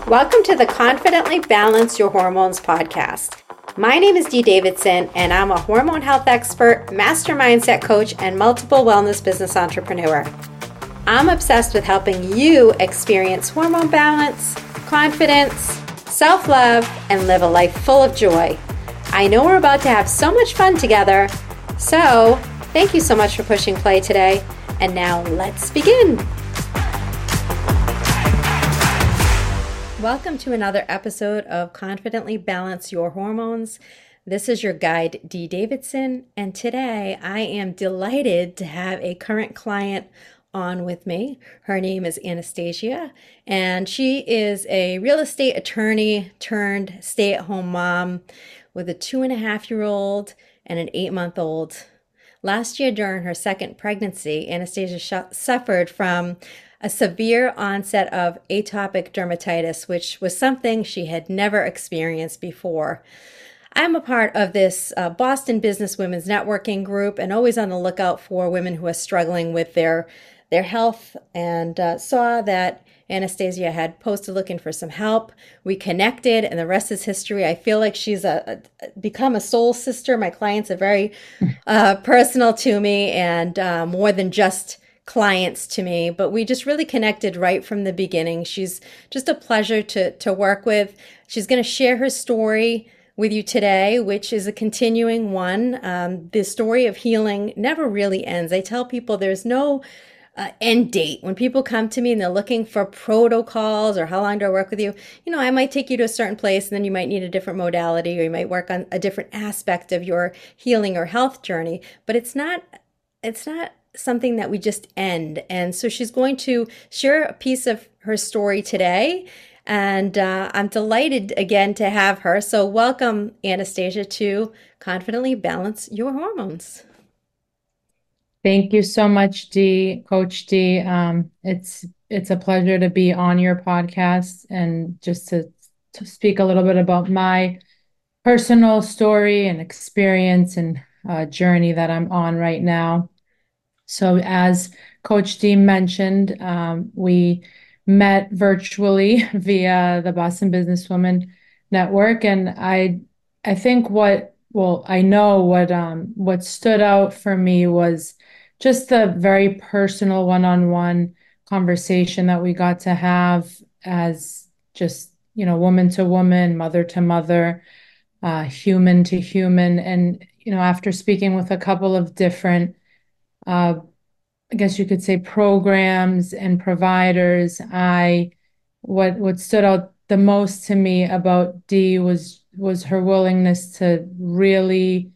Welcome to the Confidently Balance Your Hormones podcast. My name is Dee Davidson, and I'm a hormone health expert, master mindset coach, and multiple wellness business entrepreneur. I'm obsessed with helping you experience hormone balance, confidence, self-love, and live a life full of joy. I know we're about to have so much fun together, so thank you so much for pushing play today. And now let's begin. Welcome to another episode of Confidently Balance Your Hormones. This is your guide, Dee Davidson, and today I am delighted to have a current client on with me. Her name is Anastasia, and she is a real estate attorney turned stay-at-home mom with a 2.5-year-old and an 8-month-old. Last year, during her second pregnancy, Anastasia suffered from a severe onset of atopic dermatitis, which was something she had never experienced before. I'm a part of this Boston Business Women's Networking group and always on the lookout for women who are struggling with their health, and saw that Anastasia had posted looking for some help. We connected, and the rest is history. I feel like she's become a soul sister. My clients are very personal to me, and more than just clients to me, but we just really connected right from the beginning. She's just a pleasure to work with. She's going to share her story with you today, which is a continuing one. The story of healing never really ends. I tell people there's no end date. When people come to me and they're looking for protocols or how long do I work with you, I might take you to a certain place and then you might need a different modality, or you might work on a different aspect of your healing or health journey, but it's not something that we just end. And so she's going to share a piece of her story today, and I'm delighted again to have her. So welcome, Anastasia, to Confidently Balance Your Hormones. Thank you so much, Dee, Coach Dee. It's a pleasure to be on your podcast and just to speak a little bit about my personal story and experience and journey that I'm on right now. So as Coach Dee mentioned, we met virtually via the Boston Businesswomen Network, and I think I know what stood out for me was just the very personal one-on-one conversation that we got to have as just, woman to woman, mother to mother, human to human. And, after speaking with a couple of different, I guess you could say, programs and providers, what stood out the most to me about Dee was her willingness to really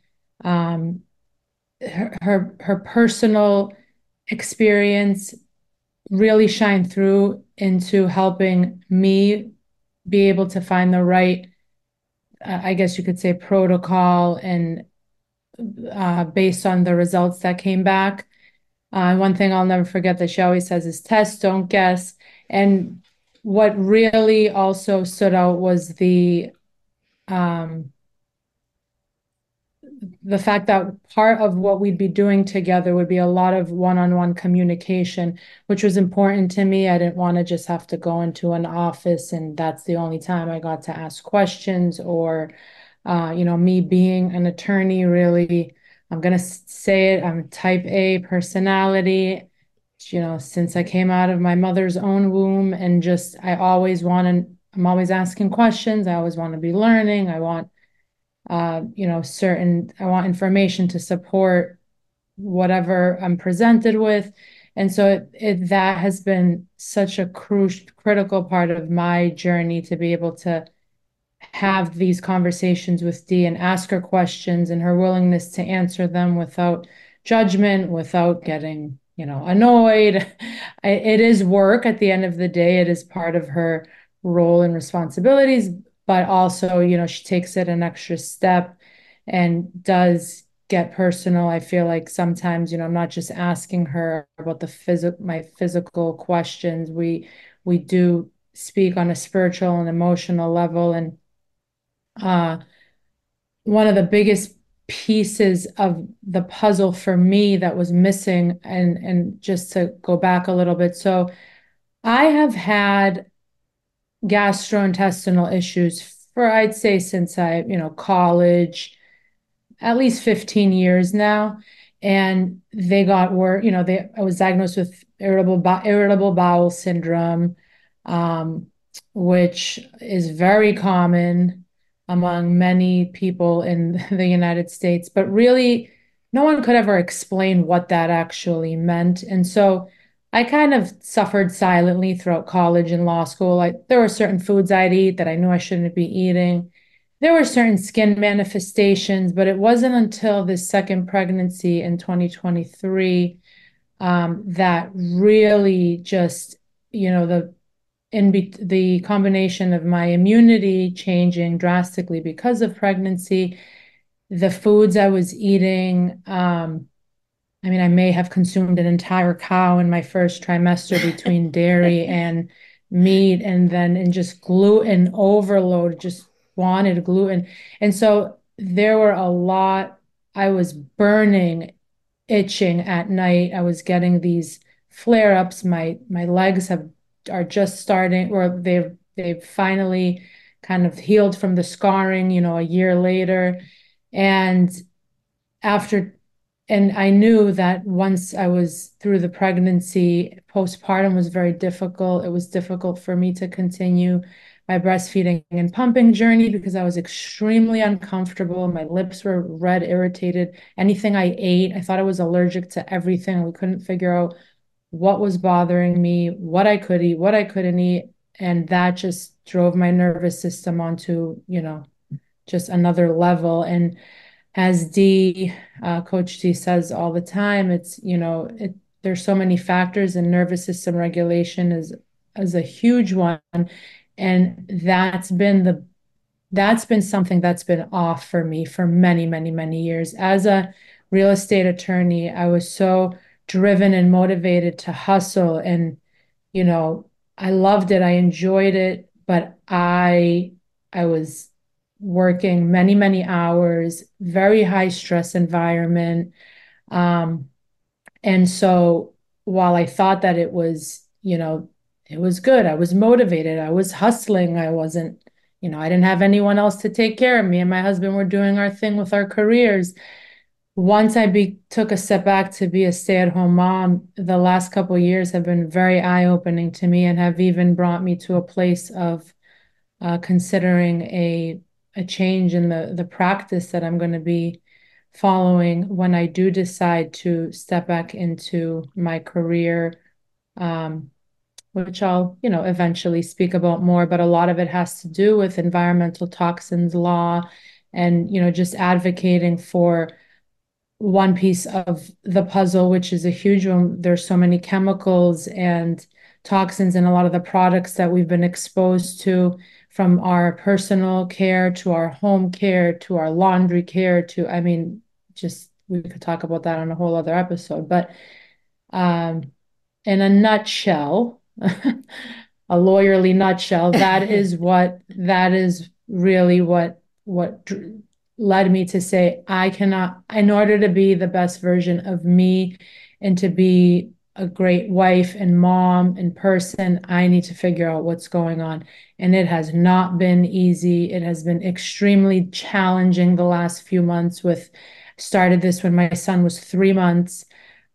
her personal experience really shine through into helping me be able to find the right, I guess you could say, protocol, and based on the results that came back. One thing I'll never forget that she always says is test, don't guess. And what really also stood out was the fact that part of what we'd be doing together would be a lot of one-on-one communication, which was important to me. I didn't want to just have to go into an office and that's the only time I got to ask questions, or, me being an attorney, really, I'm going to say it, I'm type A personality, since I came out of my mother's own womb, and just, I'm always asking questions. I always want to be learning. I want I want information to support whatever I'm presented with. And so that has been such a critical part of my journey, to be able to have these conversations with Dee and ask her questions, and her willingness to answer them without judgment, without getting, annoyed. It is work at the end of the day. It is part of her role and responsibilities, but also, she takes it an extra step and does get personal. I feel like sometimes, I'm not just asking her about my physical questions. We do speak on a spiritual and emotional level. And one of the biggest pieces of the puzzle for me that was missing, and just to go back a little bit. So I have had gastrointestinal issues for, I'd say, since college, at least 15 years now. And they got worse, I was diagnosed with irritable bowel syndrome, um, which is very common among many people in the United States, but really no one could ever explain what that actually meant. And so I kind of suffered silently throughout college and law school. There were certain foods I'd eat that I knew I shouldn't be eating. There were certain skin manifestations, but it wasn't until this second pregnancy in 2023 that really just, the combination of my immunity changing drastically because of pregnancy, the foods I was eating. I mean, I may have consumed an entire cow in my first trimester between dairy and meat, and then and just gluten overload, just wanted gluten. And so there were a lot, I was burning, itching at night. I was getting these flare-ups. My legs are just starting, or they've finally kind of healed from the scarring, a year later. And after and I knew that once I was through the pregnancy, postpartum was very difficult. It was difficult for me to continue my breastfeeding and pumping journey because I was extremely uncomfortable. My lips were red, irritated. Anything I ate, I thought I was allergic to everything. We couldn't figure out what was bothering me, what I could eat, what I couldn't eat. And that just drove my nervous system onto, just another level. And as Coach D says all the time, there's so many factors, and nervous system regulation is a huge one. And that's been something that's been off for me for many, many, many years. As a real estate attorney, I was so driven and motivated to hustle, and you know, I loved it. I enjoyed it, but I was working many, many hours, very high stress environment. Um, and so while I thought that it was good, I was motivated, I was hustling, I wasn't, I didn't have anyone else to take care of me. And my husband were doing our thing with our careers. Once took a step back to be a stay-at-home mom, the last couple of years have been very eye-opening to me and have even brought me to a place of considering a change in the practice that I'm going to be following when I do decide to step back into my career, um, which I'll, eventually speak about more. But a lot of it has to do with environmental toxins law and, just advocating for one piece of the puzzle, which is a huge one. There's so many chemicals and toxins in a lot of the products that we've been exposed to, from our personal care to our home care to our laundry care to, I mean, just we could talk about that on a whole other episode. But um, in a nutshell, a lawyerly nutshell, that is really what led me to say I cannot, in order to be the best version of me and to be a great wife and mom and person, I need to figure out what's going on. And it has not been easy. It has been extremely challenging the last few months. Started this when my son was 3 months,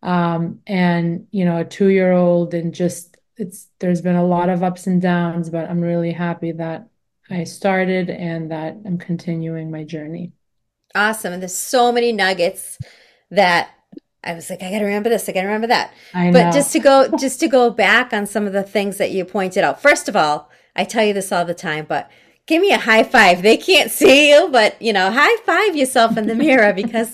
and a 2-year-old, and just there's been a lot of ups and downs, but I'm really happy that I started and that I'm continuing my journey. Awesome. And there's so many nuggets that I was like, I gotta remember this, I gotta remember that. I But know. just to go back on some of the things that you pointed out. First of all, I tell you this all the time, but give me a high five. They can't see you, but high five yourself in the mirror because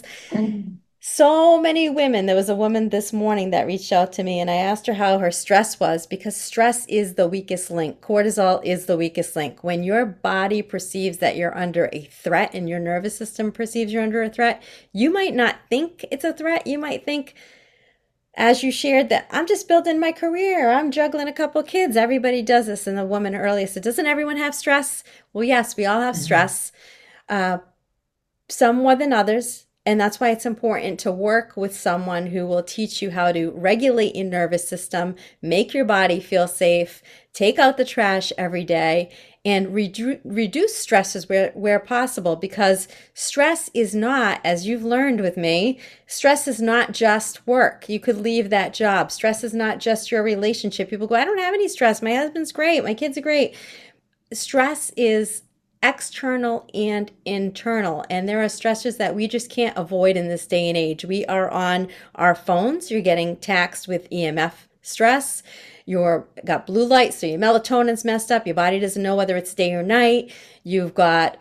so many women. There was a woman this morning that reached out to me, and I asked her how her stress was because stress is the weakest link. Cortisol is the weakest link. When your body perceives that you're under a threat and your nervous system perceives you're under a threat, you might not think it's a threat. You might think, as you shared, that I'm just building my career. I'm juggling a couple kids. Everybody does this. And the woman earlier said, doesn't everyone have stress? Well, yes, we all have stress. Uh, some more than others. And that's why it's important to work with someone who will teach you how to regulate your nervous system, make your body feel safe, take out the trash every day, and reduce stresses where possible. Because stress is not, as you've learned with me, stress is not just work. You could leave that job. Stress is not just your relationship. People go, I don't have any stress. My husband's great. My kids are great. Stress is external and internal. And there are stressors that we just can't avoid in this day and age. We are on our phones. You're getting taxed with EMF stress. You're got blue light, so your melatonin's messed up. Your body doesn't know whether it's day or night. You've got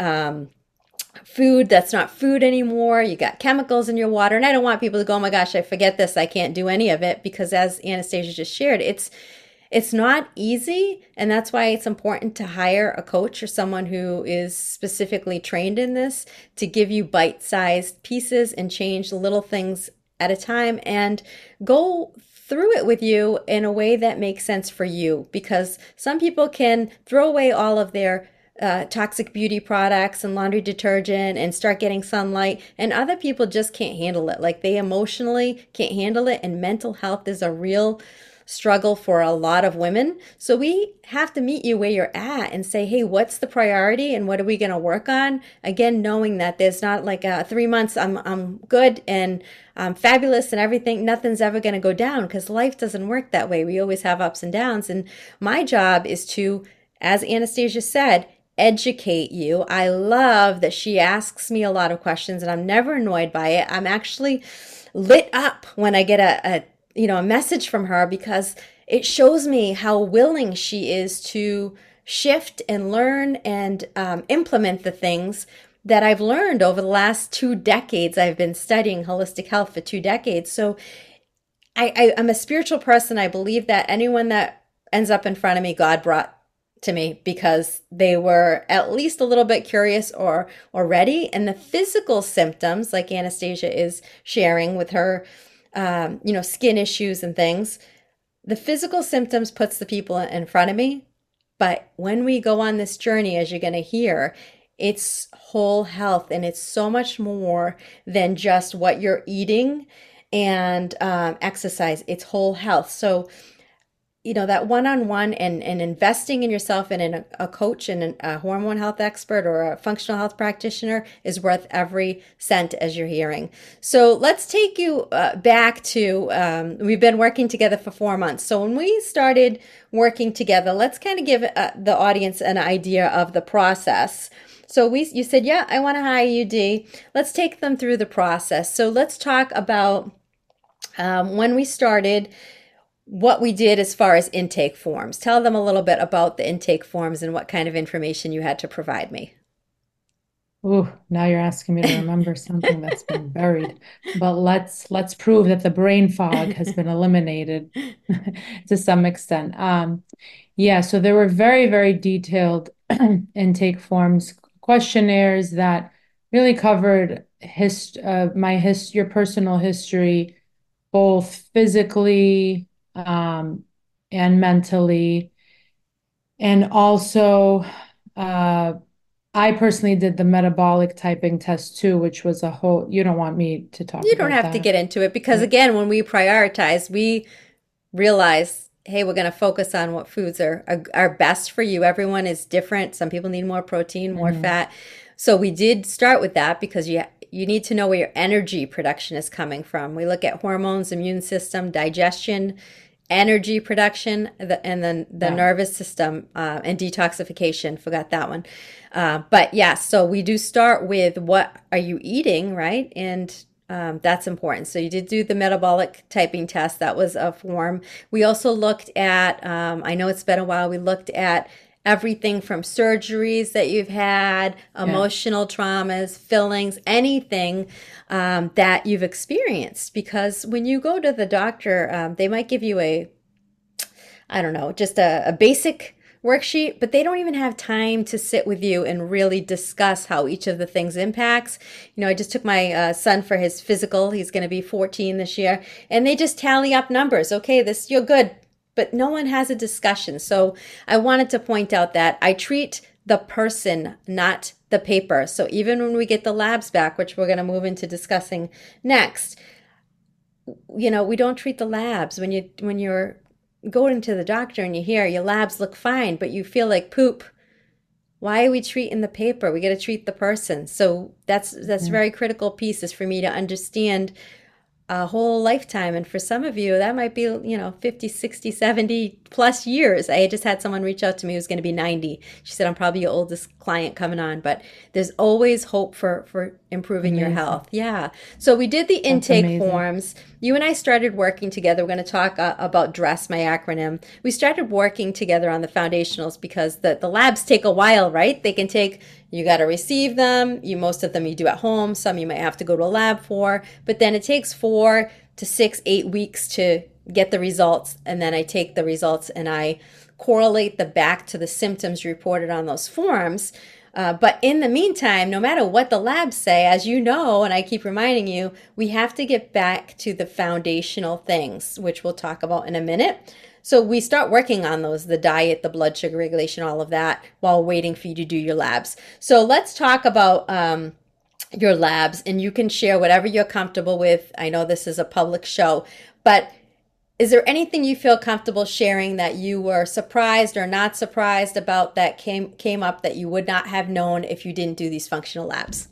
food that's not food anymore. You got chemicals in your water. And I don't want people to go, oh my gosh, I forget this. I can't do any of it, because as Anastasia just shared, it's not easy, and that's why it's important to hire a coach or someone who is specifically trained in this to give you bite-sized pieces and change little things at a time and go through it with you in a way that makes sense for you. Because some people can throw away all of their toxic beauty products and laundry detergent and start getting sunlight, and other people just can't handle it. Like, they emotionally can't handle it, and mental health is a real struggle for a lot of women. So we have to meet you where you're at and say, hey, what's the priority and what are we going to work on? Again, knowing that there's not like 3 months, I'm good and I'm fabulous and everything, nothing's ever going to go down, because life doesn't work that way. We always have ups and downs. And my job is to, as Anastasia said, educate you. I love that she asks me a lot of questions and I'm never annoyed by it. I'm actually lit up when I get a message from her, because it shows me how willing she is to shift and learn and implement the things that I've learned over the last 2 decades. I've been studying holistic health for 2 decades. So I'm a spiritual person. I believe that anyone that ends up in front of me, God brought to me, because they were at least a little bit curious or ready. And the physical symptoms, like Anastasia is sharing with her skin issues and things. The physical symptoms puts the people in front of me. But when we go on this journey, as you're going to hear, it's whole health, and it's so much more than just what you're eating and exercise. It's whole health. So that one-on-one and investing in yourself and in a coach and a hormone health expert or a functional health practitioner is worth every cent, as you're hearing. So let's take you back to, we've been working together for 4 months. So when we started working together, let's kind of give the audience an idea of the process. So you said, yeah, I want to hire you, Dee. Let's take them through the process. So let's talk about when we started, what we did as far as intake forms. Tell them a little bit about the intake forms and what kind of information you had to provide me. Ooh, now you're asking me to remember something that's been buried. But let's prove that the brain fog has been eliminated to some extent. Yeah, so there were very, very detailed intake forms, questionnaires that really covered your personal history, both physically and mentally. And also, I personally did the metabolic typing test too, which was you don't want me to talk You don't about have to that. get into it, because again, when we prioritize, we realize, hey, we're going to focus on what foods are best for you. Everyone is different. Some people need more protein, more fat. So we did start with that, because you need to know where your energy production is coming from. We look at hormones, immune system, digestion, energy production, and then the nervous system and detoxification. Forgot that one. But yeah, so we do start with what are you eating, right? And that's important. So you did do the metabolic typing test. That was a form. We also looked at, I know it's been a while, we looked at everything from surgeries that you've had, emotional traumas, fillings, anything that you've experienced. Because when you go to the doctor, they might give you just a basic worksheet, but they don't even have time to sit with you and really discuss how each of the things impacts. I just took my son for his physical. He's going to be 14 this year, and they just tally up numbers. Okay, you're good, but no one has a discussion. So I wanted to point out that I treat the person, not the paper. So even when we get the labs back, which we're going to move into discussing next, we don't treat the labs. When you're going to the doctor and you hear your labs look fine, but you feel like poop, why are we treating the paper? We got to treat the person. So that's Mhm. very critical pieces for me to understand a whole lifetime. And for some of you, that might be, 50, 60, 70 plus years. I just had someone reach out to me who's going to be 90. She said, I'm probably your oldest client coming on, but there's always hope for improving your Amazing. health. Yeah. So we did the That's intake amazing. forms. You and I started working together. We're going to talk about DRESS, my acronym. We started working together on the foundationals because the labs take a while, right? They can take, you got to receive them. Most of them you do at home. Some you might have to go to a lab for, but then it takes 4 to 6, 8 weeks to get the results. And then I take the results and I correlate the back to the symptoms reported on those forms. But in the meantime, no matter what the labs say, as you know, and I keep reminding you, we have to get back to the foundational things, which we'll talk about in a minute. So we start working on those, the diet, the blood sugar regulation, all of that, while waiting for you to do your labs. So let's talk about your labs, and you can share whatever you're comfortable with. I know this is a public show, but is there anything you feel comfortable sharing that you were surprised or not surprised about that came up that you would not have known if you didn't do these functional labs?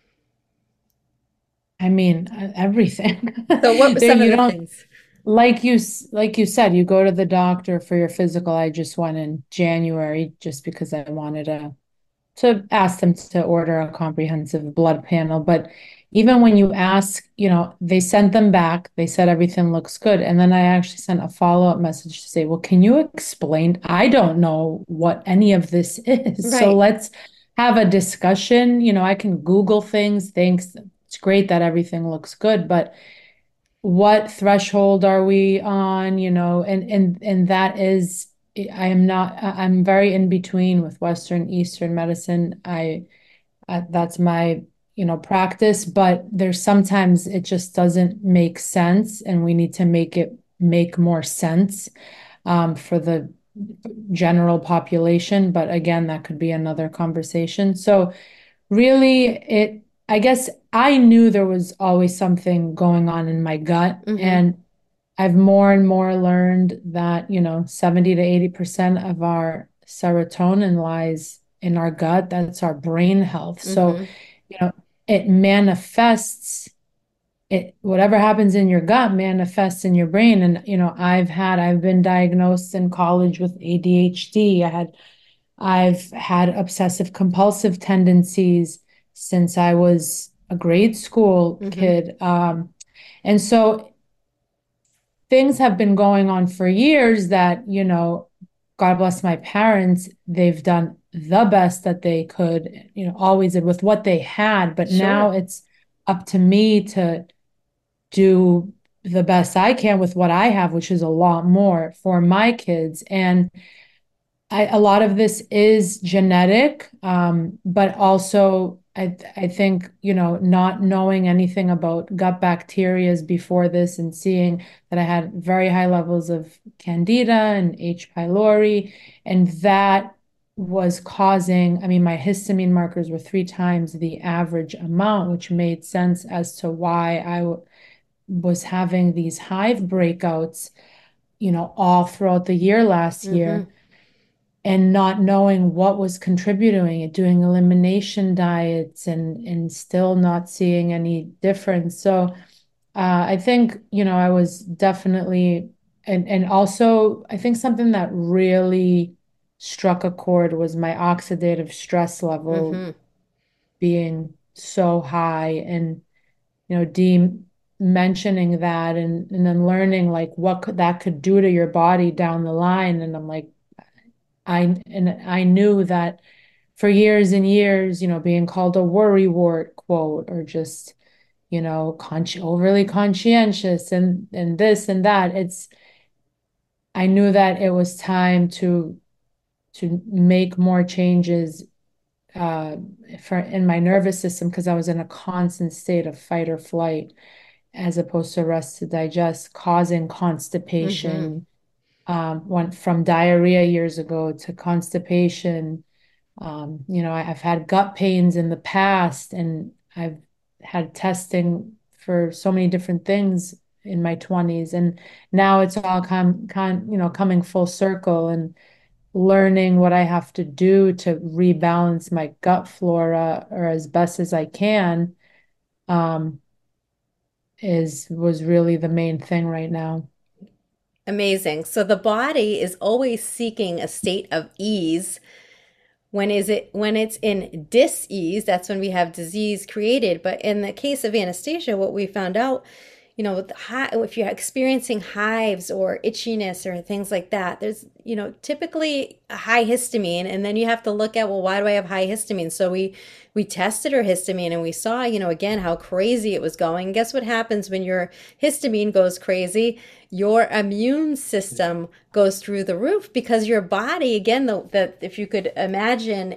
I mean, everything. So what were There, some of you the don't, things? like you said, you go to the doctor for your physical. I just went in January just because I wanted to ask them to order a comprehensive blood panel. But even when you ask, they sent them back. They said everything looks good. And then I actually sent a follow-up message to say, well, can you explain? I don't know what any of this is. So Right. let's have a discussion. I can Google things. Thanks. It's great that everything looks good, but what threshold are we on, and that is, I am not, I'm very in between with Western Eastern medicine. That's my, practice, but there's sometimes it just doesn't make sense, and we need to make it make more sense for the general population. But again, that could be another conversation. So really, I guess I knew there was always something going on in my gut, Mm-hmm. and I've more and more learned that, 70 to 80% of our serotonin lies in our gut. That's our brain health. So, Mm-hmm. you know, it manifests whatever happens in your gut manifests in your brain. And, I've been diagnosed in college with ADHD. I've had obsessive compulsive tendencies since I was a grade school Mm-hmm. kid. And so things have been going on for years that, God bless my parents, they've done the best that they could, always with what they had. But now Sure. it's up to me to do the best I can with what I have, which is a lot more for my kids. And a lot of this is genetic, but also I think, not knowing anything about gut bacterias before this and seeing that I had very high levels of Candida and H. pylori, and that was causing, I mean, my histamine markers were 3 times the average amount, which made sense as to why was having these hive breakouts, all throughout the year last Mm-hmm. year, and not knowing what was contributing it, doing elimination diets and still not seeing any difference. So I think, I was definitely, and also I think something that really struck a chord was my oxidative stress level Mm-hmm. being so high. And, Dee mentioning that, and then learning like that could do to your body down the line. And I'm like, I knew that for years and years, being called a worrywart, quote, or just, overly conscientious and this and that. I knew that it was time to make more changes uh for in my nervous system, because I was in a constant state of fight or flight as opposed to rest to digest, causing Mm-hmm. constipation. Went from diarrhea years ago to constipation, I've had gut pains in the past, and I've had testing for so many different things in my 20s, and now it's all coming full circle and learning what I have to do to rebalance my gut flora or as best as I can, um, is was really the main thing right now. Amazing. So the body is always seeking a state of ease. When it's in dis-ease, that's when we have disease created. But in the case of Anastasia, what we found out, if you're experiencing hives or itchiness or things like that, there's, typically a high histamine, and then you have to look at, well, why do I have high histamine? So we tested her histamine and we saw, again, how crazy it was going. Guess what happens when your histamine goes crazy? Your immune system goes through the roof because your body, again, the if you could imagine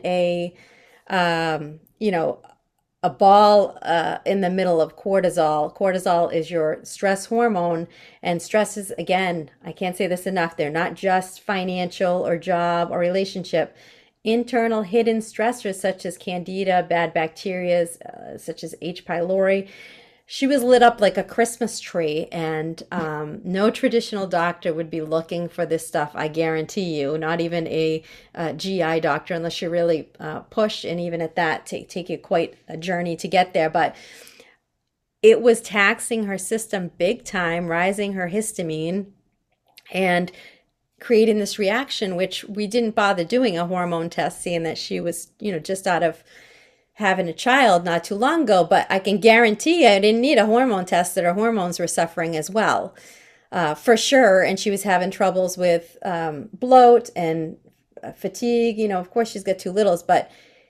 um, you know, a ball in the middle of cortisol. Cortisol is your stress hormone, and stress is, again, I can't say this enough, they're not just financial or job or relationship. Internal hidden stressors such as candida, bad bacteria, such as H. pylori, she was lit up like a Christmas tree, and no traditional doctor would be looking for this stuff. I guarantee you, not even a GI doctor, unless you really push, and even at that, take you quite a journey to get there. But it was taxing her system big time, rising her histamine, and creating this reaction, which we didn't bother doing a hormone test, seeing that she was, just out of having a child not too long ago, but I can guarantee you I didn't need a hormone test that her hormones were suffering as well, for sure. And she was having troubles with bloat and fatigue. Of course, she's got two littles, but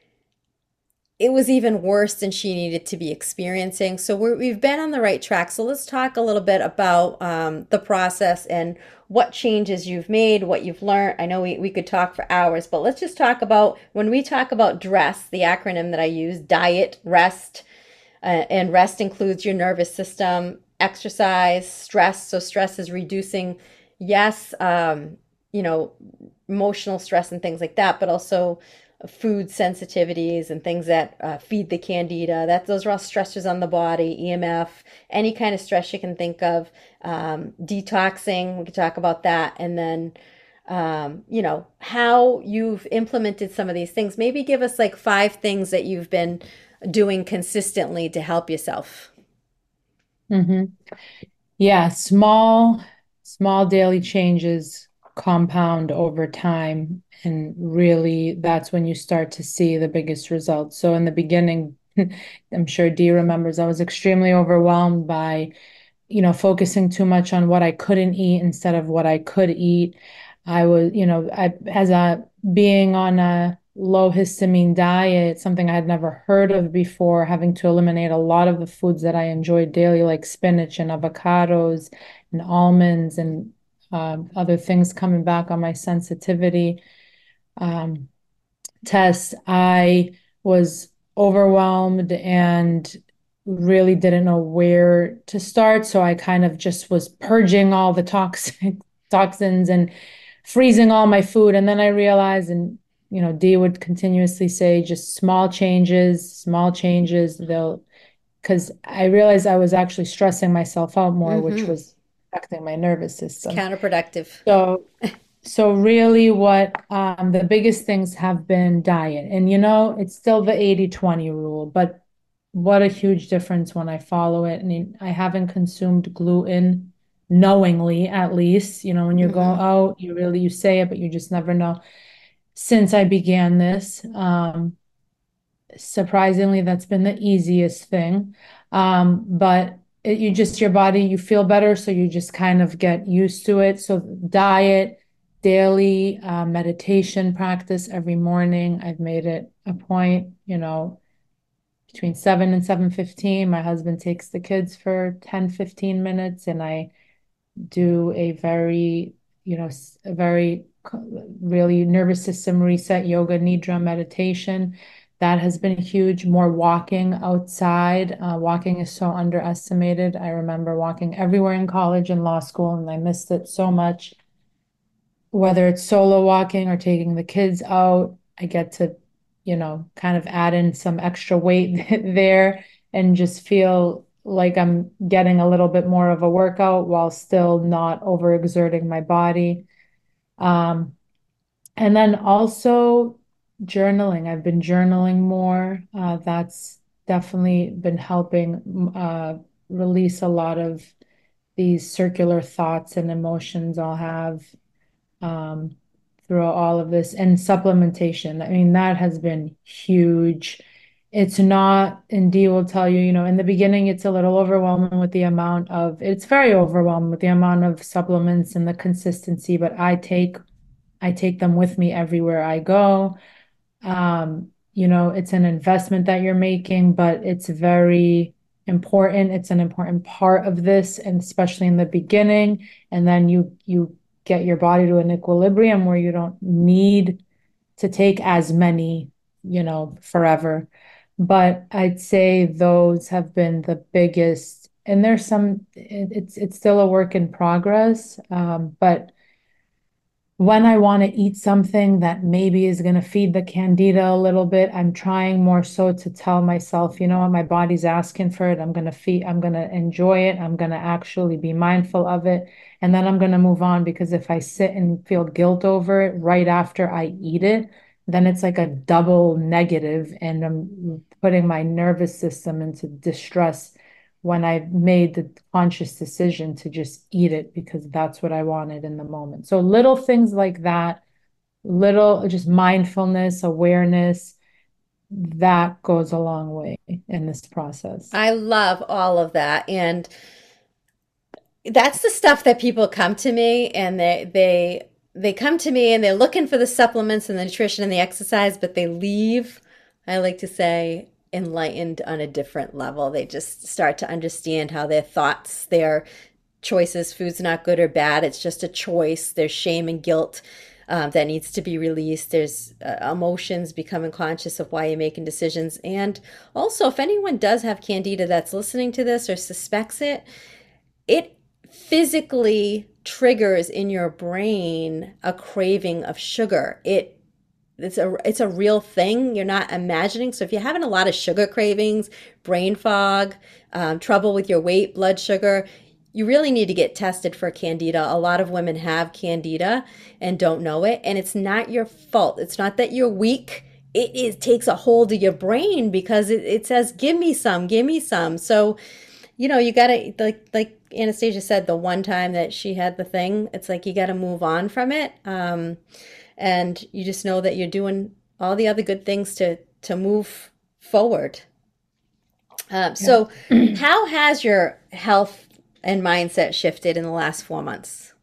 it was even worse than she needed to be experiencing. So we've been on the right track. So let's talk a little bit about the process and what changes you've made, what you've learned. I know we could talk for hours, but let's just talk about when we talk about DRESS, the acronym that I use: diet, rest, and rest includes your nervous system, exercise, stress. So stress is reducing, yes, you know, emotional stress and things like that, but also food sensitivities and things that feed the candida. Those are all stressors on the body. EMF, any kind of stress you can think of. Detoxing, we could talk about that, and then how you've implemented some of these things. Maybe give us like 5 things that you've been doing consistently to help yourself. Hmm. Yeah, small daily changes compound over time, and really that's when you start to see the biggest results. So in the beginning, I'm sure Dee remembers, I was extremely overwhelmed by, focusing too much on what I couldn't eat instead of what I could eat. I was, as a being on a low histamine diet, something I had never heard of before, having to eliminate a lot of the foods that I enjoyed daily, like spinach and avocados and almonds and other things coming back on my sensitivity um, test. I was overwhelmed and really didn't know where to start. So I kind of just was purging all the toxins and freezing all my food. And then I realized, and Dee would continuously say, just small changes, because I realized I was actually stressing myself out more, which Mm-hmm. was affecting my nervous It's system. counterproductive. So so really what the biggest things have been diet. And it's still the 80-20 rule, but what a huge difference when I follow it. And I haven't consumed gluten knowingly, at least. When you go Mm-hmm. out, you say it, but you just never know. Since I began this, surprisingly, that's been the easiest thing. But your body, you feel better, so you just kind of get used to it. So diet, daily meditation practice every morning. I've made it a point, between 7 and 7:15. My husband takes the kids for 10-15 minutes, and I do a very, really nervous system reset yoga nidra meditation. That has been huge. More walking outside. Walking is so underestimated. I remember walking everywhere in college and law school, and I missed it so much. Whether it's solo walking or taking the kids out, I get to kind of add in some extra weight there and just feel like I'm getting a little bit more of a workout while still not overexerting my body. Um, and then also journaling. I've been journaling more. That's definitely been helping release a lot of these circular thoughts and emotions I'll have um, throughout all of this. And supplementation. I mean, that has been huge. It's not, and Dee will tell you, in the beginning, it's a little overwhelming with the amount of, it's very overwhelming with the amount of supplements and the consistency, but I take them with me everywhere I go. It's an investment that you're making, but it's very important. It's an important part of this, and especially in the beginning. And then you get your body to an equilibrium where you don't need to take as many, forever. But I'd say those have been the biggest, and there's it's still a work in progress. But when I want to eat something that maybe is going to feed the candida a little bit, I'm trying more so to tell myself, you know what, my body's asking for it. I'm going to enjoy it. I'm going to actually be mindful of it. And then I'm going to move on because if I sit and feel guilt over it right after I eat it, then it's like a double negative and I'm putting my nervous system into distress when I made the conscious decision to just eat it because that's what I wanted in the moment. So little things like that, little just mindfulness, awareness, that goes a long way in this process. I love all of that. And that's the stuff that people come to me and they come to me and they're looking for the supplements and the nutrition and the exercise, but they leave, I like to say, enlightened on a different level. They just start to understand how their thoughts, their choices, food's not good or bad. It's just a choice. There's shame and guilt that needs to be released. There's emotions, becoming conscious of why you're making decisions. And also, if anyone does have candida that's listening to this or suspects it, it physically triggers in your brain a craving of sugar. It's a real thing. You're not imagining. So if you're having a lot of sugar cravings, brain fog, trouble with your weight, blood sugar, you really need to get tested for candida. A lot of women have candida and don't know it, and it's not your fault. It's not that you're weak. Takes a hold of your brain because it says, "Give me some, give me some." So you gotta like Anastasia said, the one time that she had the thing, it's like you gotta move on from it, and you just know that you're doing all the other good things to move forward. So, Yeah. how has your health and mindset shifted in the last 4 months?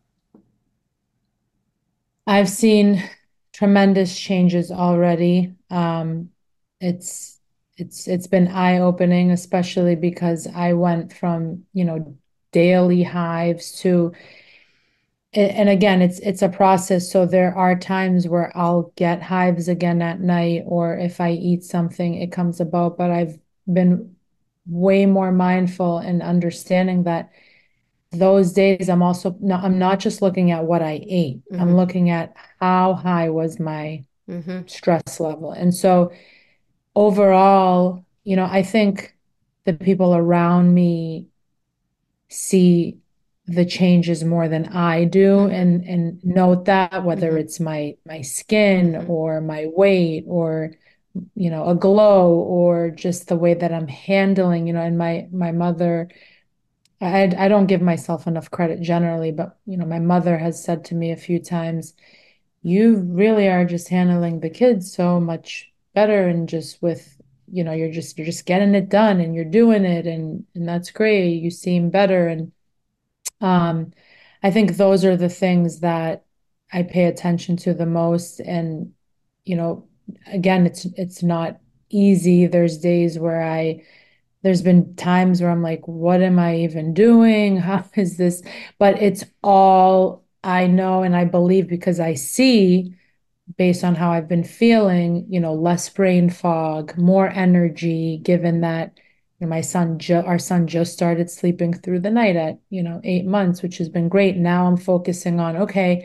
I've seen tremendous changes already. It's it's been eye-opening, especially because I went from, daily hives to and again, it's a process. So there are times where I'll get hives again at night, or if I eat something, it comes about. But I've been way more mindful and understanding that those days I'm not just looking at what I ate. I'm Mm-hmm. looking at how high was my Mm-hmm. stress level. And so overall, I think the people around me see the changes more than I do Mm-hmm. and note that whether Mm-hmm. it's my skin Mm-hmm. or my weight or a glow or just the way that I'm handling, and my mother I don't give myself enough credit generally, but my mother has said to me a few times, you really are just handling the kids so much better and just with you're just getting it done and you're doing it and that's great. You seem better and um, I think those are the things that I pay attention to the most. And, you know, again, it's not easy. There's been times where I'm like, what am I even doing? How is this? But it's all I know and I believe because I see based on how I've been feeling, less brain fog, more energy, given that our son just started sleeping through the night at, 8 months, which has been great. Now I'm focusing on, okay,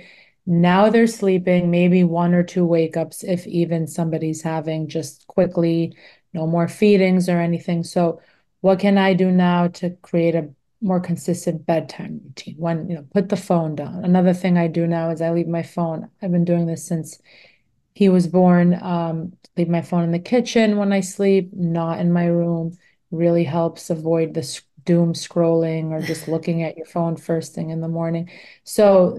Now they're sleeping, maybe one or two wake ups, if even somebody's having just quickly, no more feedings or anything. So, what can I do now to create a more consistent bedtime routine? When, put the phone down. Another thing I do now is I leave my phone. I've been doing this since he was born. Leave my phone in the kitchen when I sleep, not in my room. Really helps avoid the doom scrolling or just looking at your phone first thing in the morning. So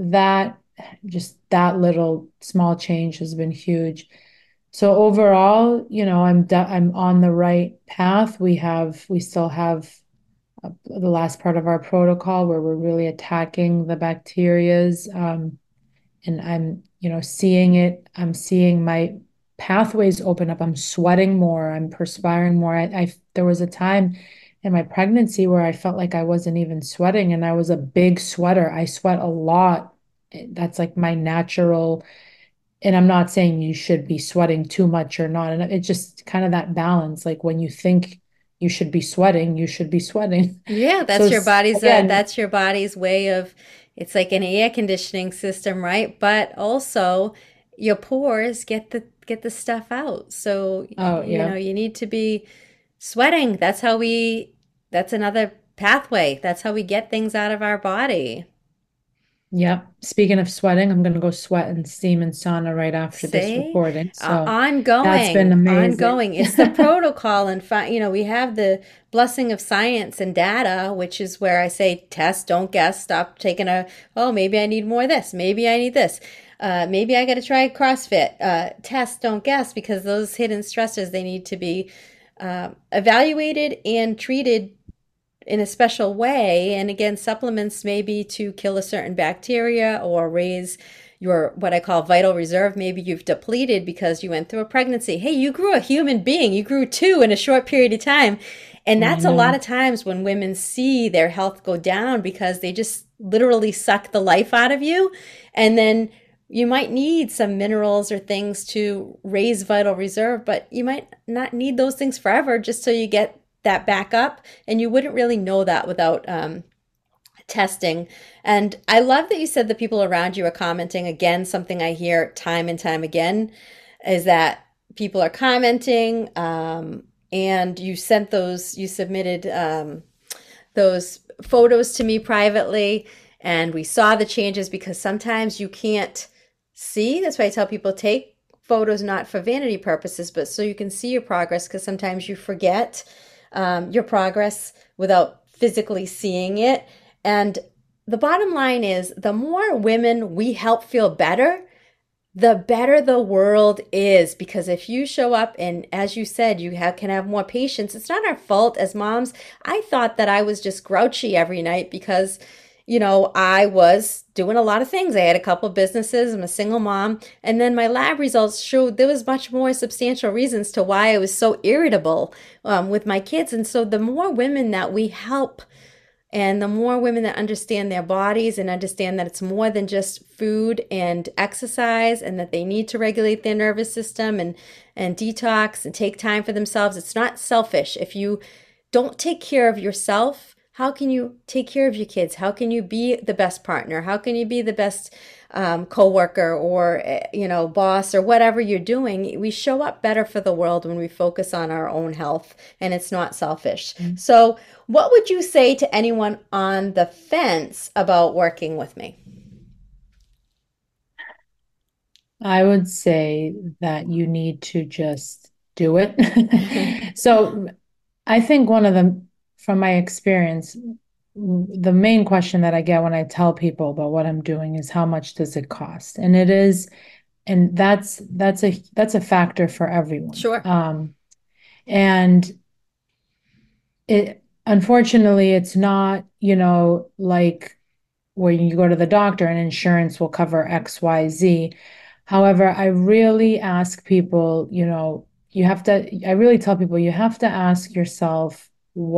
that little small change has been huge. So overall, I'm on the right path. We still have the last part of our protocol where we're really attacking the bacterias. And I'm seeing it. I'm seeing my pathways open up. I'm sweating more. I'm perspiring more. There was a time in my pregnancy where I felt like I wasn't even sweating, and I was a big sweater. I sweat a lot. That's like my natural, and I'm not saying you should be sweating too much or not. And it's just kind of that balance. Like when you think you should be sweating, you should be sweating. Yeah, So again, that's your body's way of, it's like an air conditioning system, right? But also your pores get the stuff out. So, oh yeah. you need to be sweating. That's another pathway. That's how we get things out of our body. Yep. Speaking of sweating, I'm gonna go sweat and steam and sauna right after this See, recording. So that's been ongoing, amazing. ongoing. It's the protocol, and we have the blessing of science and data, which is where I say test, don't guess. Stop taking oh, maybe I need more of this, maybe I need this, maybe I got to try CrossFit. Test, don't guess, because those hidden stressors they need to be evaluated and treated in a special way. And again, supplements may be to kill a certain bacteria or raise your what I call vital reserve. Maybe you've depleted because you went through a pregnancy. Hey, you grew a human being. You grew two in a short period of time. And I that's a lot know. of times when women see their health go down because they just literally suck the life out of you. And then you might need some minerals or things to raise vital reserve, but you might not need those things forever just so you get that back up. And you wouldn't really know that without testing. And I love that you said the people around you are commenting. Again, something I hear time and time again is that people are commenting. And you submitted those photos to me privately, and we saw the changes because sometimes you can't see. That's why I tell people take photos not for vanity purposes, but so you can see your progress because sometimes you forget your progress without physically seeing it. And the bottom line is the more women we help feel better, the better the world is. Because if you show up and, as you said, can have more patience, it's not our fault as moms. I thought that I was just grouchy every night because, I was doing a lot of things. I had a couple businesses. I'm a single mom. And then my lab results showed there was much more substantial reasons to why I was so irritable with my kids. And so the more women that we help, and the more women that understand their bodies and understand that it's more than just food and exercise, and that they need to regulate their nervous system and detox and take time for themselves. It's not selfish. If you don't take care of yourself, how can you take care of your kids? How can you be the best partner? How can you be the best coworker or boss or whatever you're doing? We show up better for the world when we focus on our own health, and it's not selfish. So, what would you say to anyone on the fence about working with me? I would say that you need to just do it. So I think from my experience, the main question that I get when I tell people about what I'm doing is how much does it cost? And it is, and that's a factor for everyone. Sure. And it unfortunately it's not, like when you go to the doctor and insurance will cover XYZ. However, I really ask people, I really tell people you have to ask yourself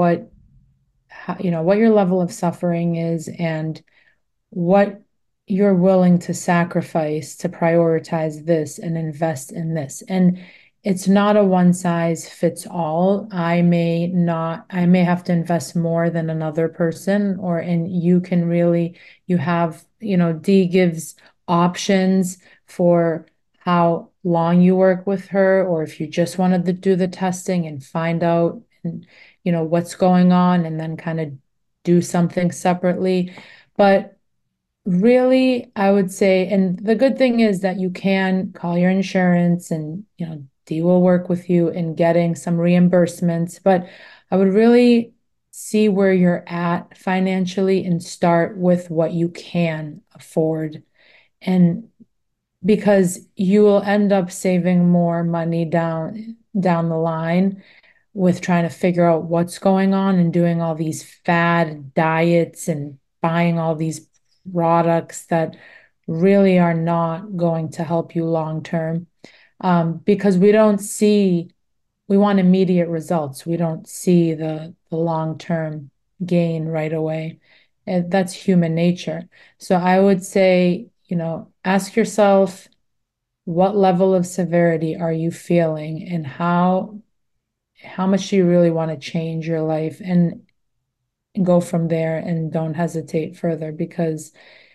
what your level of suffering is and what you're willing to sacrifice to prioritize this and invest in this. And it's not a one size fits all. I may have to invest more than another person, and you can really, Dee gives options for how long you work with her, or if you just wanted to do the testing and find out and what's going on and then kind of do something separately. But really, I would say, and the good thing is that you can call your insurance and, Dee will work with you in getting some reimbursements. But I would really see where you're at financially and start with what you can afford. And because you will end up saving more money down the line with trying to figure out what's going on and doing all these fad diets and buying all these products that really are not going to help you long term. Because we want immediate results. We don't see the long term gain right away. And that's human nature. So I would say, ask yourself, what level of severity are you feeling, and how much do you really want to change your life, and go from there, and don't hesitate further, because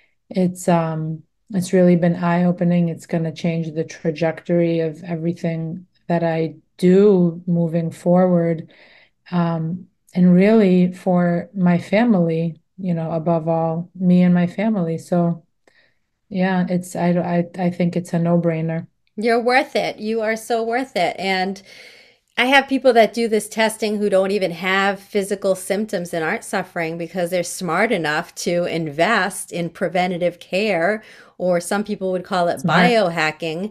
it's really been eye-opening. It's going to change the trajectory of everything that I do moving forward. And really for my family, above all, me and my family. So yeah, I think it's a no-brainer. You're worth it. You are so worth it. And I have people that do this testing who don't even have physical symptoms and aren't suffering because they're smart enough to invest in preventative care, or some people would call it Smart. biohacking.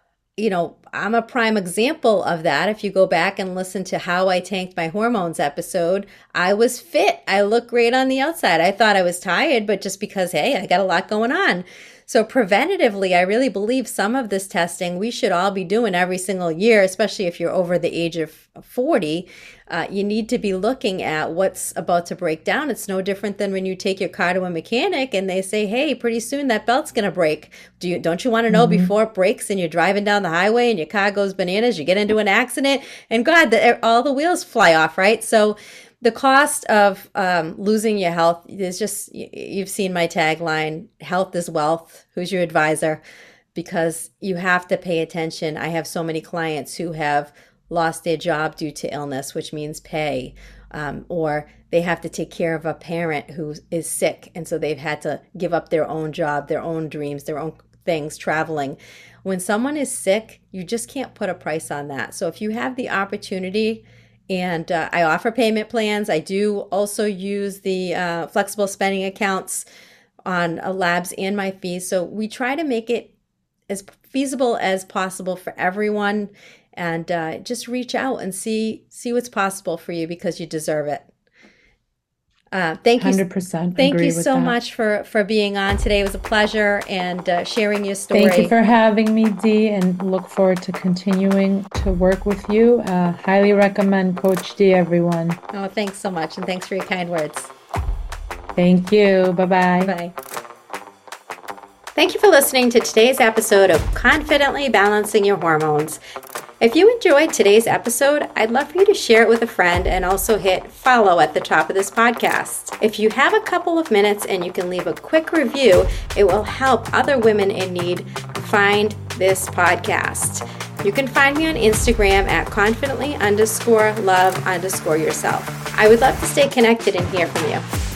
I'm a prime example of that. If you go back and listen to How I Tanked My Hormones episode, I was fit. I look great on the outside. I thought I was tired, but just because, hey, I got a lot going on. So preventatively, I really believe some of this testing we should all be doing every single year, especially if you're over the age of 40. You need to be looking at what's about to break down. It's no different than when you take your car to a mechanic and they say, hey, pretty soon that belt's going to break. Don't you want to know before it breaks and you're driving down the highway and your car goes bananas, you get into an accident, and God, all the wheels fly off, right? So the cost of losing your health is just, you've seen my tagline, health is wealth. Who's your advisor? Because you have to pay attention. I have so many clients who have lost their job due to illness, which means pay, or they have to take care of a parent who is sick. And so they've had to give up their own job, their own dreams, their own things, traveling. When someone is sick, you just can't put a price on that. So if you have the opportunity, and I offer payment plans. I do also use the flexible spending accounts on labs and my fees. So we try to make it as feasible as possible for everyone, and just reach out and see what's possible for you, because you deserve it. Thank you. 100% Thank agree you with so that. much for being on today. It was a pleasure, and sharing your story. Thank you for having me, Dee, and look forward to continuing to work with you. Highly recommend Coach Dee, everyone. Oh, thanks so much, and thanks for your kind words. Thank you. Bye-bye. Bye. Thank you for listening to today's episode of Confidently Balancing Your Hormones. If you enjoyed today's episode, I'd love for you to share it with a friend, and also hit follow at the top of this podcast. If you have a couple of minutes and you can leave a quick review, it will help other women in need find this podcast. You can find me on Instagram at confidently_love_yourself. I would love to stay connected and hear from you.